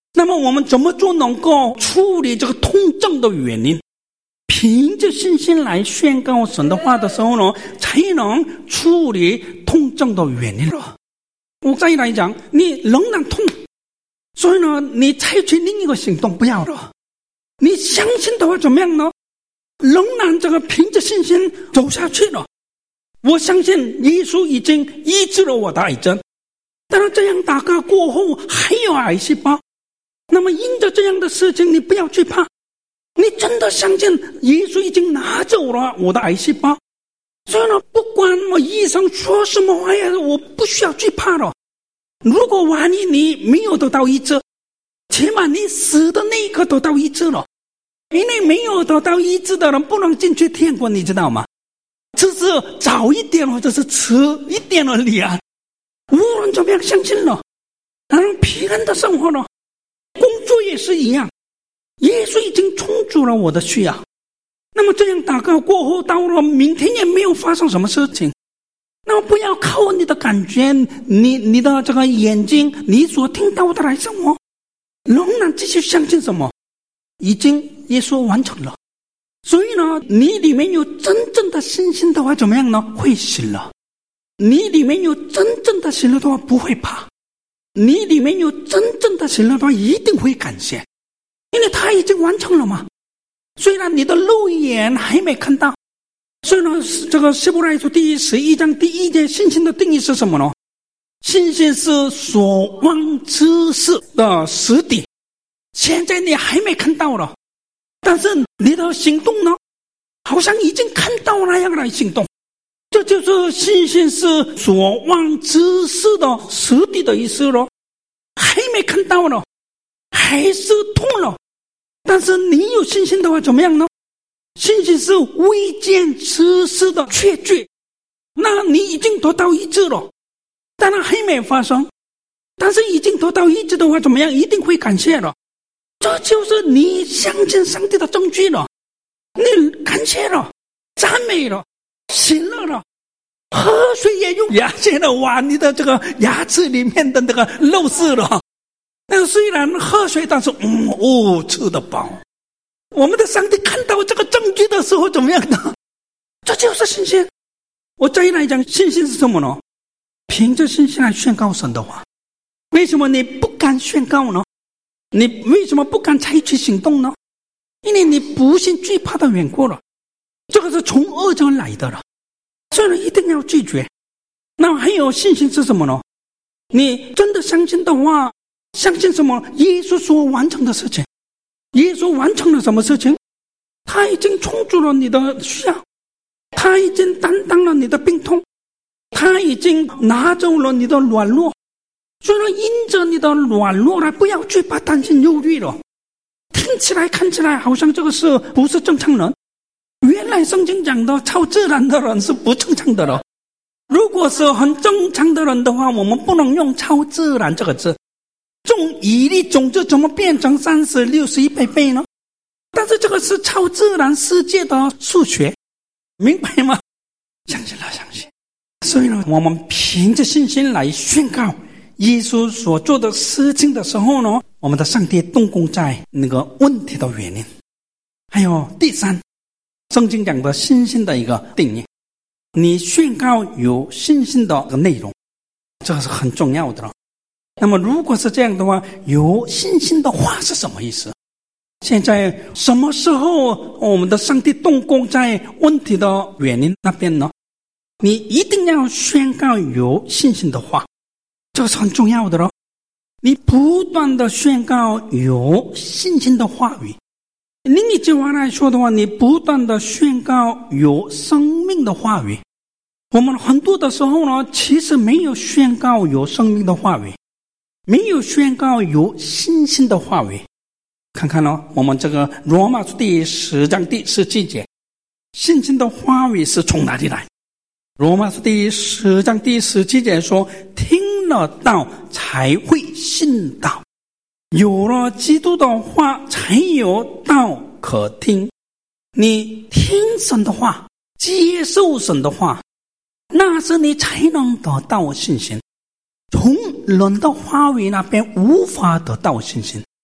那么我们怎么做能够处理这个痛症的原因？凭着信心来宣告神的话的时候呢，才能处理痛症的原因了。我再来讲，你仍然痛，所以呢，你采取另一个行动，不要了。你相信的话怎么样呢？仍然这个凭着信心走下去了。我相信耶稣已经医治了我的癌症，当然这样祷告过后还有癌细胞，那么因着这样的事情，你不要惧怕。你真的相信耶稣已经拿走了我的癌细胞，所以呢，不管我医生说什么话呀，我不需要惧怕了。如果万一你没有得到医治，起码你死的那一刻得到医治了。因为没有得到医治的人不能进去天国，你知道吗？只是早一点或者是迟一点而已啊。无论怎么样相信了，然后平安的生活了，工作也是一样。耶稣已经充足了我的需要，那么这样祷告过后，到了明天也没有发生什么事情。那么不要靠你的感觉，你的这个眼睛，你所听到的来生活，仍然继续相信什么？已经耶稣完成了。所以呢，你里面有真正的信心的话，怎么样呢？会喜乐。你里面有真正的喜乐的话，不会怕。你里面有真正的喜乐的话，一定会感谢。因为他已经完成了嘛，虽然你的肉眼还没看到。所以呢，这个希伯来书第11章第1节，信心的定义是什么呢？信心是所望之事的实底。现在你还没看到了，但是你的行动呢，好像已经看到那样来行动。这就是信心是所望之事的实底的意思了。还没看到了，还是痛了，但是你有信心的话怎么样呢？信心是未见之事的确据。那你已经得到医治了，当然还没发生，但是已经得到医治的话怎么样？一定会感谢了。这就是你相信上帝的证据了。你感谢了，赞美了，喜乐了，喝水也用牙线了，哇，你的这个牙齿里面的那个肉丝了。那虽然喝水，但是吃得饱。我们的上帝看到这个证据的时候怎么样呢？这就是信心。我再来讲，信心是什么呢？凭着信心来宣告神的话。为什么你不敢宣告呢？你为什么不敢采取行动呢？因为你不信惧怕的缘故了。这个是从恶中来的了，所以一定要拒绝。那还有信心是什么呢？你真的相信的话，相信什么？耶稣所完成的事情。耶稣完成了什么事情？他已经充足了你的需要，他已经担当了你的病痛，他已经拿走了你的软弱。所以说因着你的软弱来，不要惧怕担心忧虑了。听起来看起来好像这个是不是正常人？原来圣经讲的超自然的人是不正常的了。如果是很正常的人的话，我们不能用超自然这个字。种一粒种子怎么变成30、60、100倍呢？但是这个是超自然世界的数学，明白吗？相信了，相信。所以呢，我们凭着信心来宣告耶稣所做的事情的时候呢，我们的上帝动工在那个问题的原因。还有第三，圣经讲的信心的一个定义，你宣告有信心的内容，这个是很重要的了。那么如果是这样的话，有信心的话是什么意思？现在什么时候我们的上帝动工在问题的原因那边呢？你一定要宣告有信心的话，这是很重要的咯。你不断的宣告有信心的话语。另一句话来说的话，你不断的宣告有生命的话语。我们很多的时候呢，其实没有宣告有生命的话语，没有宣告有信心的话语。看看呢，我们这个罗马书第10章第17节，信心的话语是从哪里来？罗马书第10章第17节说，听了道才会信道，有了基督的话才有道可听。你听神的话，接受神的话，那是你才能得到信心。从人的话语那边无法得到信心。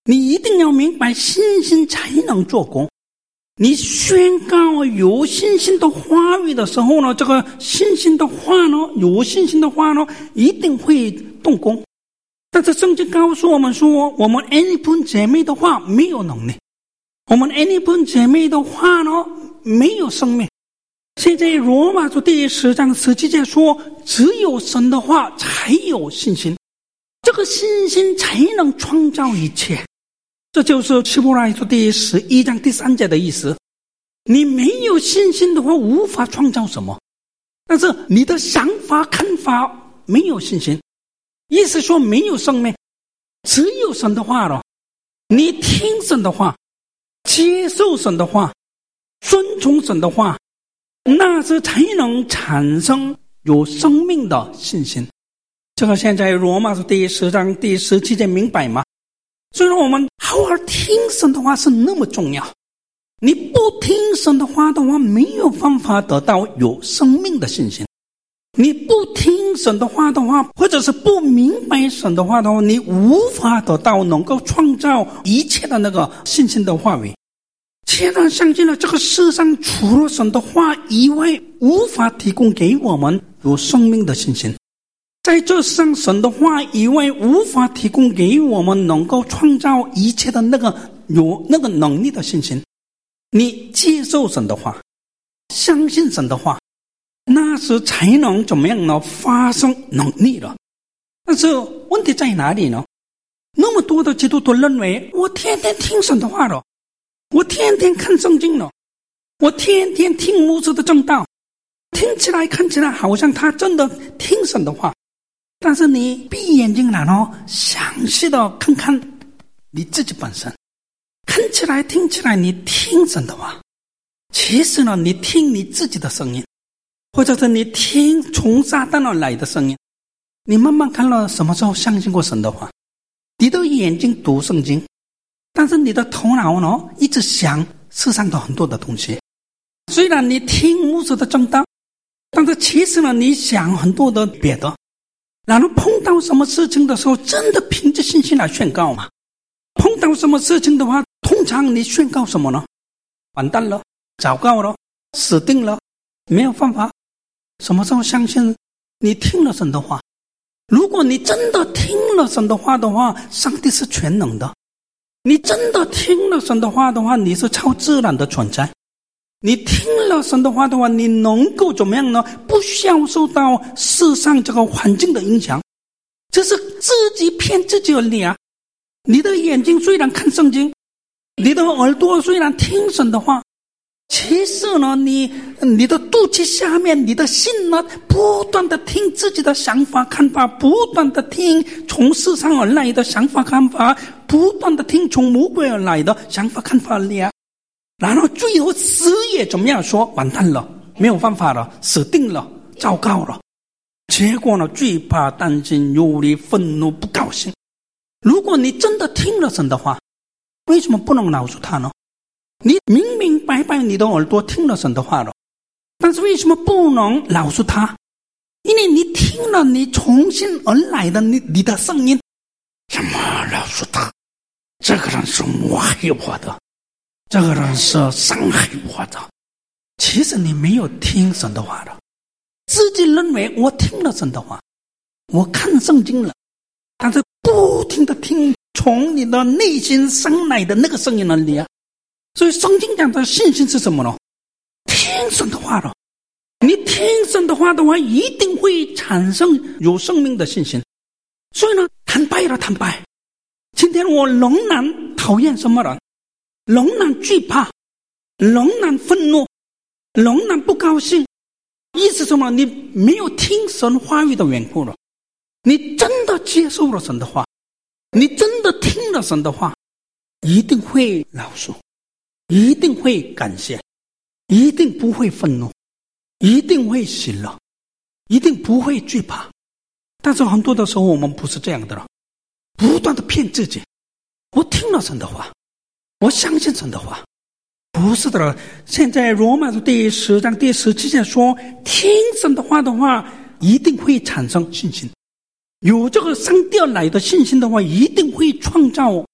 你一定要明白，信心才能做工。你宣告有信心的话语的时候呢，这个信心的话呢，有信心的话呢，一定会动工。但是圣经告诉我们说，我们爱弟兄姐妹的话没有能力，我们爱弟兄姐妹的话呢没有生命。现在罗马书第10章17节说，只有神的话才有信心，这个信心才能创造一切。这就是希伯来书第11章第3节的意思。你没有信心的话，无法创造什么。但是你的想法看法没有信心，意思说没有生命。只有神的话了，你听神的话，接受神的话，遵从神的话，那是才能产生有生命的信心。这个现在罗马书第10章第17节明白吗？所以说我们好好听神的话是那么重要。你不听神的话的话，没有办法得到有生命的信心。你不听神的话的话，或者是不明白神的话的话，你无法得到能够创造一切的那个信心的话语。现在相信了，这个世上除了神的话以外，无法提供给我们有生命的信心。在这世上神的话以外，无法提供给我们能够创造一切的那个有那个能力的信心。你接受神的话，相信神的话，那时才能怎么样呢？发生能力了。但是问题在哪里呢？那么多的基督徒认为，我天天听神的话了，我天天看圣经了，我天天听牧师的正道，听起来看起来好像他真的听神的话。但是你闭眼睛然后详细的看看你自己本身，看起来听起来你听神的话，其实呢你听你自己的声音，或者是你听从撒旦而来的声音。你慢慢看了，什么时候相信过神的话？你的眼睛读圣经，但是你的头脑呢一直想世上的很多的东西。虽然你听牧师的正道，但是其实呢你想很多的别的。然后碰到什么事情的时候，真的凭着信心来宣告吗？碰到什么事情的话，通常你宣告什么呢？完蛋了，糟糕了，死定了，没有办法。什么时候相信你听了神的话？如果你真的听了神的话的话，上帝是全能的。你真的听了神的话的话，你是超自然的存在。你听了神的话的话，你能够怎么样呢？不需要受到世上这个环境的影响，这是自己骗自己而已啊！你的眼睛虽然看圣经，你的耳朵虽然听神的话，其实呢，你的肚脐下面，你的心呢，不断的听自己的想法看法，不断的听从世上而来的想法看法，不断的听从魔鬼而来的想法看法而已啊！然后最后死也怎么样说？完蛋了，没有办法了，死定了，糟糕了。结果呢，惧怕、担心、忧虑、愤怒、不高兴。如果你真的听了神的话，为什么不能饶恕他呢？你明明白白你的耳朵听了神的话了，但是为什么不能饶恕他？因为你听了你从心而来的你的声音，什么饶恕他？这个人是抹黑我的，这个人是伤害我的。其实你没有听神的话的，自己认为我听了神的话，我看圣经了，但是不停的听从你的内心生来的那个声音而已啊。所以圣经讲的信心是什么呢？听神的话了。你听神的话的话，一定会产生有生命的信心。所以呢，坦白了，坦白。今天我仍然讨厌什么人，仍然惧怕，仍然愤怒，仍然不高兴。意思是什么？你没有听神话语的缘故了。你真的接受了神的话，你真的听了神的话，一定会饶恕，一定会感谢，一定不会愤怒，一定会喜乐，一定不会惧怕。但是很多的时候我们不是这样的了，不断的骗自己，我听了神的话，我相信神的话。不是的了。现在罗马书第10章第17节说，听神的话的话，一定会产生信心。有这个上帝而来的信心的话，一定会创造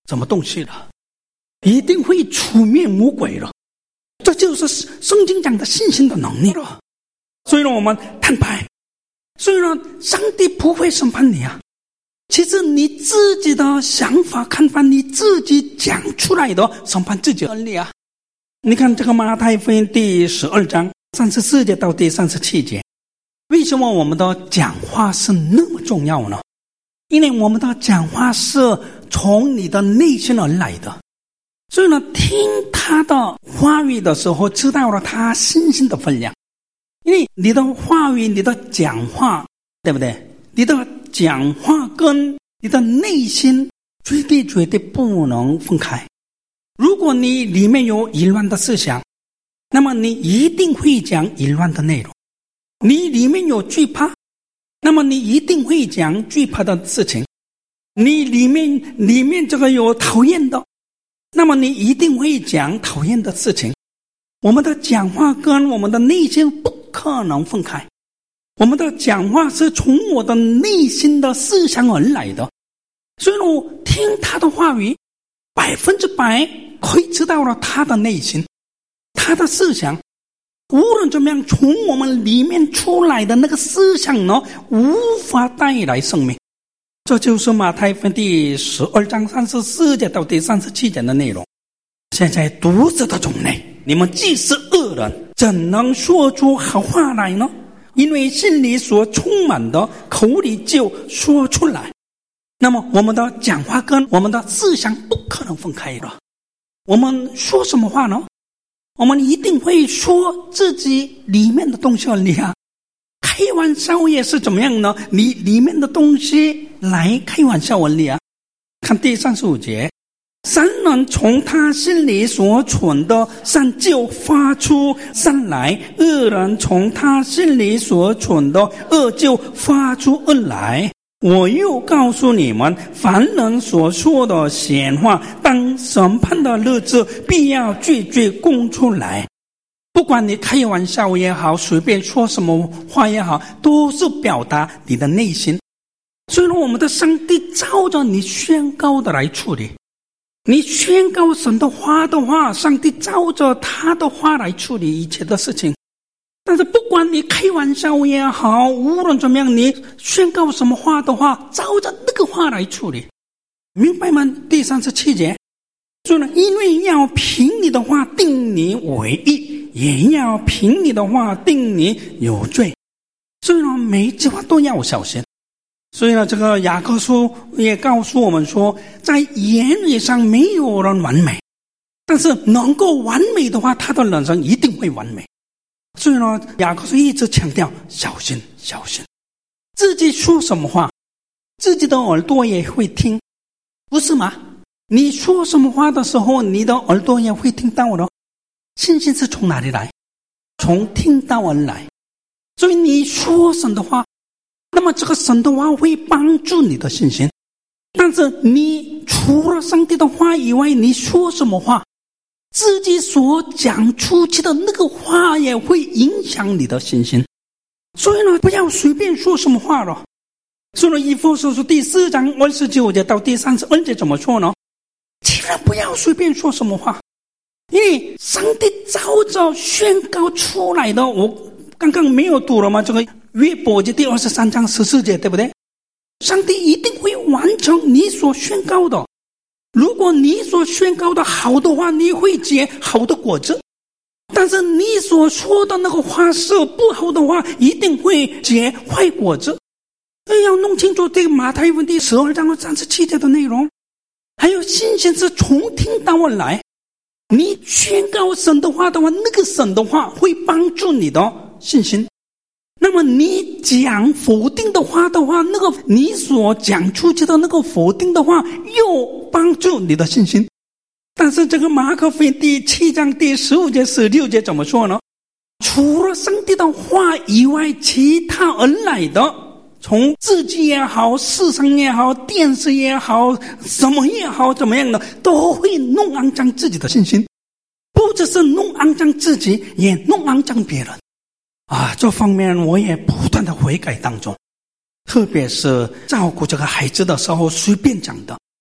什么东西了，一定会除灭魔鬼了。这就是圣经讲的信心的能力了。所以呢，我们坦白，所以呢，上帝不会审判你啊。其实你自己的想法看法，你自己讲出来的审判自己的能力啊。你看这个马太福音第12章34节到第37节，为什么我们的讲话是那么重要呢？因为我们的讲话是从你的内心而来的，所以呢，听他的话语的时候，知道了他信心的分量。因为你的话语，你的讲话，对不对？你的讲话跟你的内心绝对不能分开。如果你里面有淫乱的思想，那么你一定会讲淫乱的内容。你里面有惧怕，那么你一定会讲惧怕的事情。你里面这个有讨厌的，那么你一定会讲讨厌的事情。我们的讲话跟我们的内心不可能分开。我们的讲话是从我的内心的思想而来的，所以我听他的话语，100%可以知道了他的内心，他的思想。无论怎么样，从我们里面出来的那个思想呢，无法带来生命。这就是马太福音第12章34节到第37节的内容。现在读者的种类，你们既是恶人，怎能说出好话来呢？因为心里所充满的，口里就说出来。那么我们的讲话跟我们的思想不可能分开了。我们说什么话呢？我们一定会说自己里面的东西而已啊。开玩笑也是怎么样呢？你里面的东西来开玩笑而已啊。看第35节，善人从他心里所存的善就发出善来，恶人从他心里所存的恶就发出恶来。我又告诉你们，凡人所说的闲话，当审判的日子必要句句供出来。不管你开玩笑也好，随便说什么话也好，都是表达你的内心。所以我们的上帝照着你宣告的来处理。你宣告神的话的话，上帝照着他的话来处理一切的事情。但是不管你开玩笑也好，无论怎么样，你宣告什么话的话，照着那个话来处理，明白吗？第37节说了，因为要凭你的话定你为义，也要凭你的话定你有罪。所以呢，每一句话都要小心。所以呢，这个雅各书也告诉我们说，在言语上没有人完美，但是能够完美的话，他的人生一定会完美。所以呢，雅各书一直强调小心小心，自己说什么话，自己的耳朵也会听，不是吗？你说什么话的时候，你的耳朵也会听到的。信心是从哪里来？从听到而来。所以你说神的话，那么这个神的话会帮助你的信心。但是你除了上帝的话以外，你说什么话，自己所讲出去的那个话也会影响你的信心。所以呢，不要随便说什么话了。所以呢，以弗所书第4章29节到第32节怎么说呢？千万不要随便说什么话，因为上帝照着宣告出来的，我刚刚没有读了吗？这个约伯记第23章14节，对不对？上帝一定会完成你所宣告的。如果你所宣告的好的话，你会结好的果子。但是你所说的那个话是不好的话，一定会结坏果子。要弄清楚这个马太福音第12章37节的内容。还有信心是从听到而来。你宣告神的话的话，那个神的话会帮助你的信心。那么你讲否定的话的话，那个你所讲出去的那个否定的话又帮助你的信心。但是这个马可福音第7章第15节16节怎么说呢？除了上帝的话以外，其他而来的，从自己也好，市场也好，电视也好，什么也好，怎么样的，都会弄肮脏自己的信心。不只是弄肮脏自己，也弄肮脏别人。这方面我也不断的悔改当中，特别是照顾这个孩子的时候随便讲的，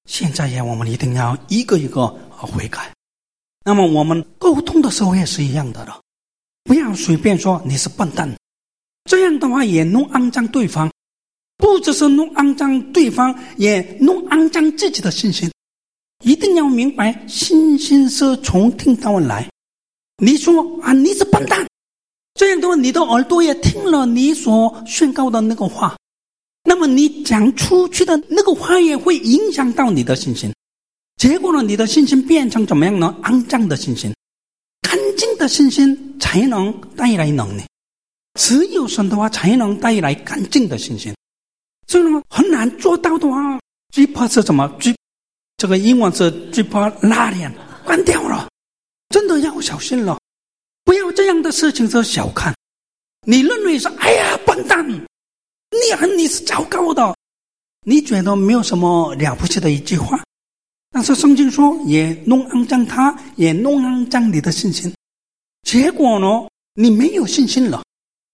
现在我们一定要一个一个悔改。那么我们沟通的时候也是一样的了，不要随便说你是笨蛋，这样的话也弄肮脏对方，不只是弄肮脏对方，也弄肮脏自己的信心。一定要明白，信心是从听到而来。你说你是笨蛋，这样的话你的耳朵也听了你所宣告的那个话，那么你讲出去的那个话也会影响到你的信心。结果呢，你的信心变成怎么样呢？肮脏的信心。干净的信心才能带来能力，只有神的话才能带来干净的信心。所以呢，很难做到的话，最怕是什么？这个英文是最怕拉链关掉了，真的要小心了。不要这样的事情是小看，你认为是哎呀笨蛋，你是糟糕的，你觉得没有什么了不起的一句话，但是圣经说也弄肮脏他，也弄肮脏你的信心。结果呢，你没有信心了，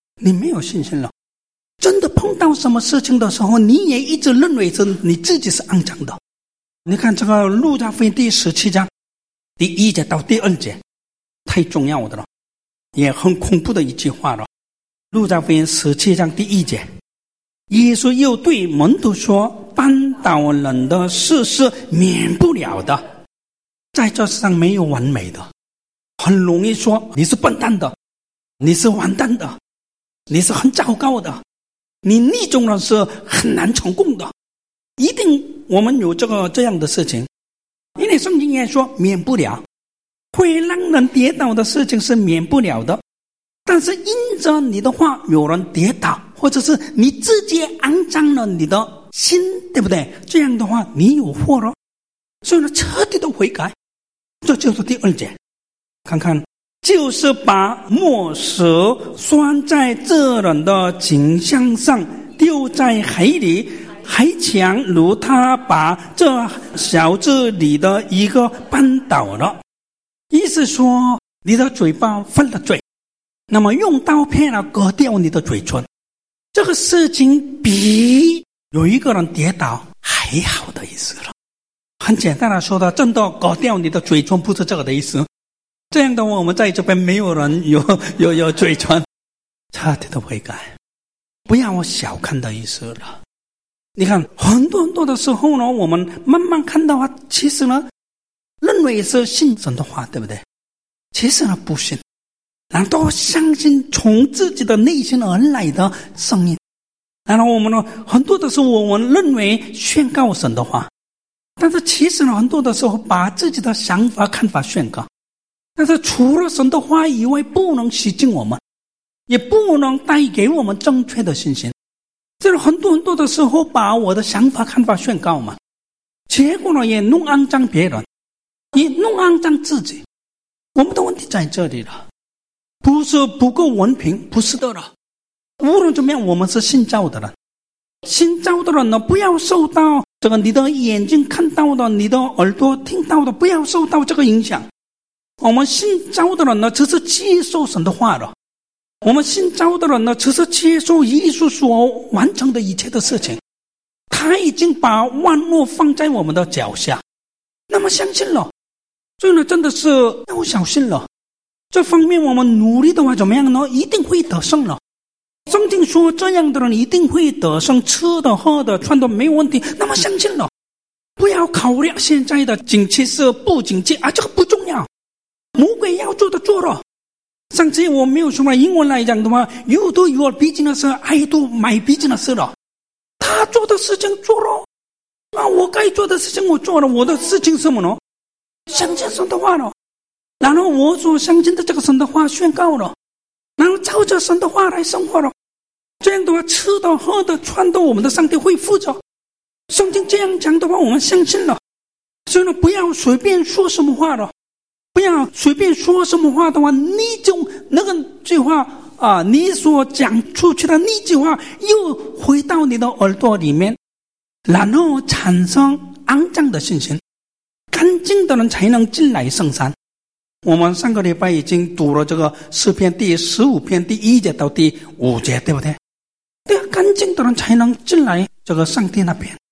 真的碰到什么事情的时候，你也一直认为是你自己是肮脏的。你看这个路加福音第17章第1节到第2节，太重要的了，也很恐怖的一句话了。路加福音17章第1节，耶稣又对门徒说，扳倒人的事是免不了的。在这世上没有完美的，很容易说你是笨蛋的，你是完蛋的，你是很糟糕的，你那种人是很难成功的。一定我们有这样的事情，因为圣经也说免不了，会让人跌倒的事情是免不了的。但是因着你的话有人跌倒，或者是你自己肮脏了你的心，对不对？这样的话你有祸了，所以呢，彻底的悔改。这就是第2节，看看，就是把墨蛇拴在这人的颈项上，丢在海里，还强如他把这小子里的一个扳倒了。意思说，你的嘴巴犯了罪，那么用刀片割掉你的嘴唇，这个事情比有一个人跌倒还好的意思了。很简单的说的，真的割掉你的嘴唇不是这个的意思。这样的话，我们在这边没有人有嘴唇，彻底的悔改，不要小看的意思了。你看很多的时候呢，我们慢慢看到其实呢，认为是信神的话，对不对？其实呢不信，难道相信从自己的内心而来的声音？然后我们呢，很多的时候我们认为宣告神的话，但是其实呢，很多的时候把自己的想法看法宣告，但是除了神的话以外，不能洗净我们，也不能带给我们正确的信心。这是很多的时候把我的想法看法宣告嘛，结果呢也弄肮脏别人，也弄肮脏自己。我们的问题在这里了，不是不够文凭，不是的了。无论怎么样，我们是信造的人，信造的人呢，不要受到这个你的眼睛看到的，你的耳朵听到的，不要受到这个影响。我们信造的人呢，只是接受神的话了。我们信造的人呢，只是接受耶稣所完成的一切的事情，他已经把万物放在我们的脚下，那么相信了，所以呢，真的是要小心了。这方面我们努力的话怎么样呢？一定会得胜了。圣经说这样的人一定会得胜，吃的喝的穿的没有问题，那么相信了。不要考虑现在的景气是不景气这个不重要，魔鬼要做的做了。上次我没有说了，英文来讲的话 You do your business, I do my business 了。他做的事情做了，我该做的事情我做了，我的事情是什么呢？相信神的话了，然后我所相信的这个神的话宣告了，然后照着神的话来生活了。这样的话，吃的喝的穿的，我们的上帝会负责。圣经这样讲的话，我们相信了。所以呢，不要随便说什么话了，不要随便说什么话的话，你就那个句话你所讲出去的那句话又回到你的耳朵里面，然后产生肮脏的信心。干净的人才能进来圣山。我们上个礼拜已经读了这个诗篇第15篇第1节到第5节，对不对？对啊，干净的人才能进来这个上帝那边。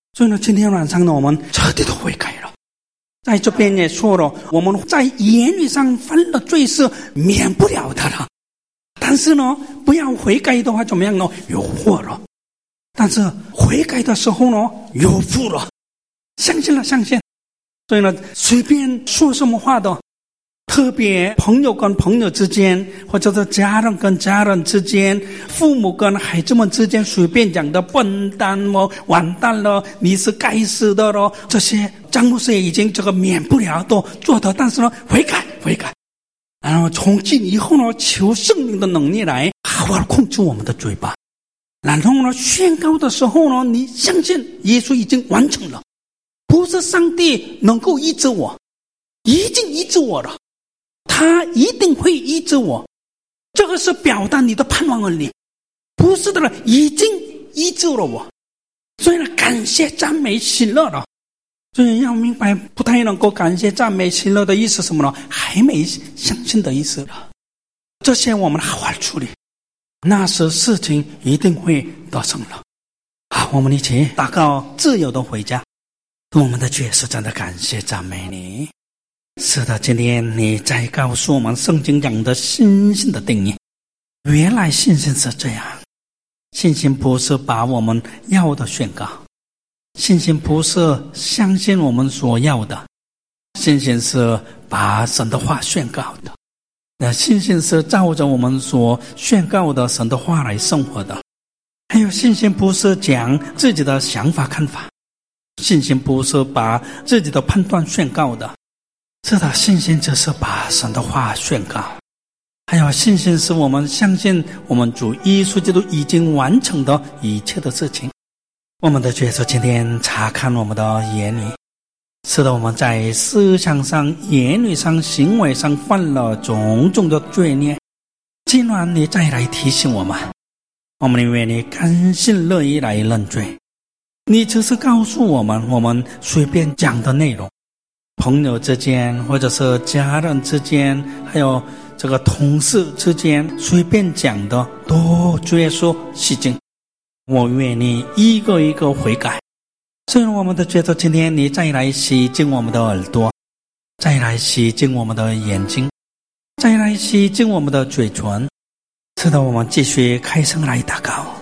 所以呢，今天晚上呢，我们彻底的悔改了。在这边也说了，我们在言语上犯了罪是免不了的了。但是呢，不要悔改的话怎么样呢？有祸了。但是悔改的时候呢，有福了。相信了，相信。所以呢，随便说什么话的，特别朋友跟朋友之间，或者是家人跟家人之间，父母跟孩子们之间，随便讲的笨蛋哦，完蛋了，你是该死的了，这些张牧师已经这个免不了都做到，但是呢，悔改。然后从今以后呢，求圣灵的能力来好好控制我们的嘴巴。然后呢，宣告的时候呢，你相信耶稣已经完成了，不是上帝能够医治我，已经医治我了，他一定会医治我。这个是表达你的盼望而已，不是的了，已经医治了我。所以呢，感谢赞美喜乐了。所以要明白，不太能够感谢赞美喜乐的意思是什么呢？还没相信的意思了。这些我们好好处理，那时事情一定会得胜了。好，我们一起祷告，自由的回家。我们的主耶稣，真的感谢赞美你。是的，今天你在告诉我们圣经讲的信心的定义。原来信心是这样，信心不是把我们要的宣告，信心不是相信我们所要的，信心是把神的话宣告的。那信心是照着我们所宣告的神的话来生活的。还有信心不是讲自己的想法看法，信心不是把自己的判断宣告的。是的，信心只是把神的话宣告。还有信心是我们相信我们主耶稣基督已经完成的一切的事情。我们的主耶稣今天查看我们的言语，是的，我们在思想上、言语上、行为上犯了种种的罪孽。今晚你再来提醒我们，我们愿你甘心乐意来认罪。你只是告诉我们，我们随便讲的内容，朋友之间，或者是家人之间，还有这个同事之间，随便讲的都主耶稣洗净。我愿你一个一个悔改。所以我们的觉得今天你再来洗净我们的耳朵，再来洗净我们的眼睛，再来洗净我们的嘴唇。是的，我们继续开声来祷告。